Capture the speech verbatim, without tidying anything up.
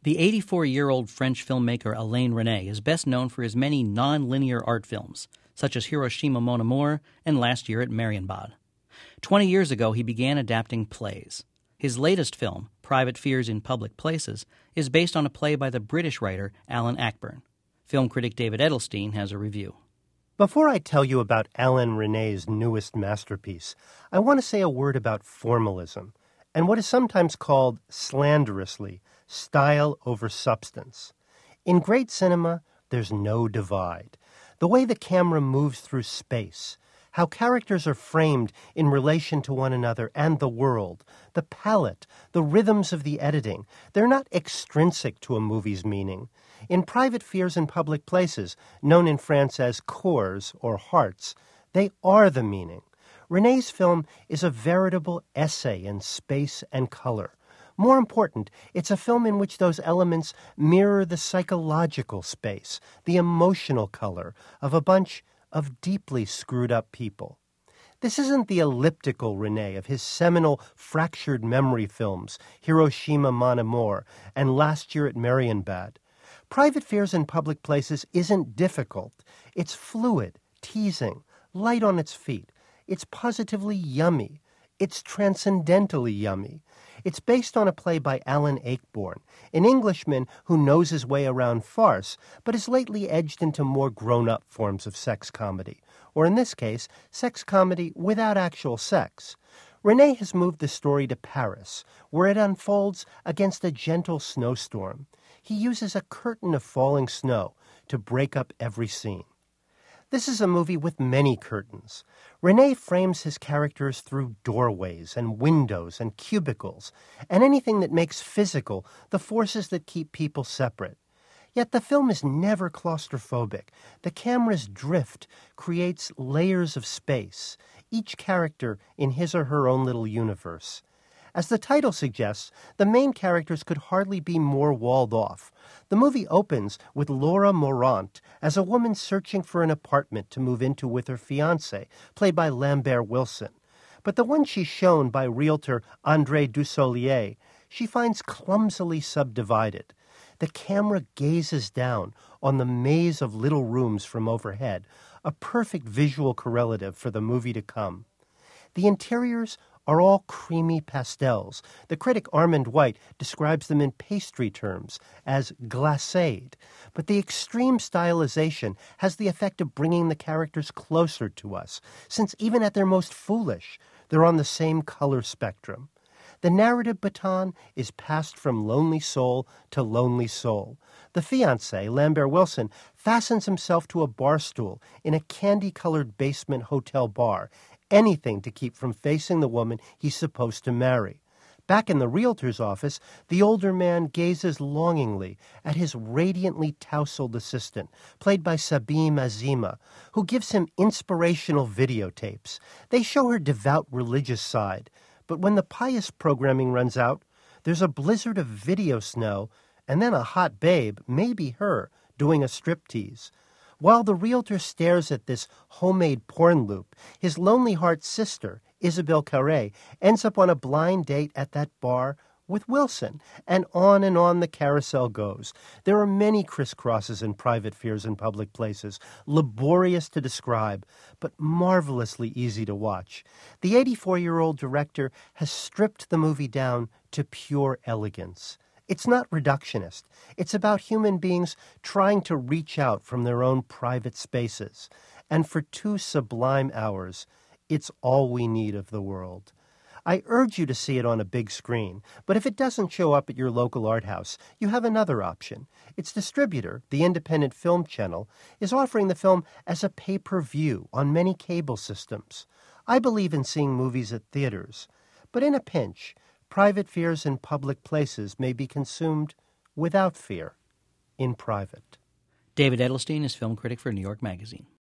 The eighty-four-year-old French filmmaker Alain Resnais is best known for his many non-linear art films, such as Hiroshima Mon Amour and Last Year at Marienbad. Twenty years ago, he began adapting plays. His latest film, Private Fears in Public Places, is based on a play by the British writer Alan Ayckbourn. Film critic David Edelstein has a review. Before I tell you about Alain Resnais' newest masterpiece, I want to say a word about formalism and what is sometimes called slanderously style over substance. In great cinema, there's no divide. The way the camera moves through space, how characters are framed in relation to one another and the world, the palette, the rhythms of the editing, they're not extrinsic to a movie's meaning. In Private Fears in Public Places, known in France as Cœurs or Hearts, they are the meaning. Resnais' film is a veritable essay in space and color. More important, it's a film in which those elements mirror the psychological space, the emotional color of a bunch of deeply screwed-up people. This isn't the elliptical Resnais of his seminal fractured memory films, Hiroshima Mon Amour and Last Year at Marienbad. Private Fears in Public Places isn't difficult. It's fluid, teasing, light on its feet. It's positively yummy. It's transcendentally yummy. It's based on a play by Alan Ayckbourn, an Englishman who knows his way around farce, but has lately edged into more grown-up forms of sex comedy, or in this case, sex comedy without actual sex. Resnais has moved the story to Paris, where it unfolds against a gentle snowstorm. He uses a curtain of falling snow to break up every scene. This is a movie with many curtains. Resnais frames his characters through doorways and windows and cubicles, and anything that makes physical the forces that keep people separate. Yet the film is never claustrophobic. The camera's drift creates layers of space, each character in his or her own little universe. As the title suggests, the main characters could hardly be more walled off. The movie opens with Laura Morant as a woman searching for an apartment to move into with her fiancé, played by Lambert Wilson. But the one she's shown by realtor André Dussolier, she finds clumsily subdivided. The camera gazes down on the maze of little rooms from overhead, a perfect visual correlative for the movie to come. The interiors are all creamy pastels. The critic Armand White describes them in pastry terms as glacéd, but the extreme stylization has the effect of bringing the characters closer to us, since even at their most foolish, they're on the same color spectrum. The narrative baton is passed from lonely soul to lonely soul. The fiancé, Lambert Wilson, fastens himself to a bar stool in a candy-colored basement hotel bar, anything to keep from facing the woman he's supposed to marry. Back in the realtor's office, the older man gazes longingly at his radiantly tousled assistant, played by Sabine Azima, who gives him inspirational videotapes. They show her devout religious side, but when the pious programming runs out, there's a blizzard of video snow, and then a hot babe, maybe her, doing a striptease. While the realtor stares at this homemade porn loop, his lonely heart sister, Isabelle Carré, ends up on a blind date at that bar with Wilson, and on and on the carousel goes. There are many crisscrosses in Private Fears in Public Places, laborious to describe, but marvelously easy to watch. The eighty-four-year-old director has stripped the movie down to pure elegance. It's not reductionist. It's about human beings trying to reach out from their own private spaces. And for two sublime hours, it's all we need of the world. I urge you to see it on a big screen, but if it doesn't show up at your local art house, you have another option. Its distributor, the Independent Film Channel, is offering the film as a pay-per-view on many cable systems. I believe in seeing movies at theaters, but in a pinch, Private Fears in Public Places may be consumed without fear, in private. David Edelstein is film critic for New York Magazine.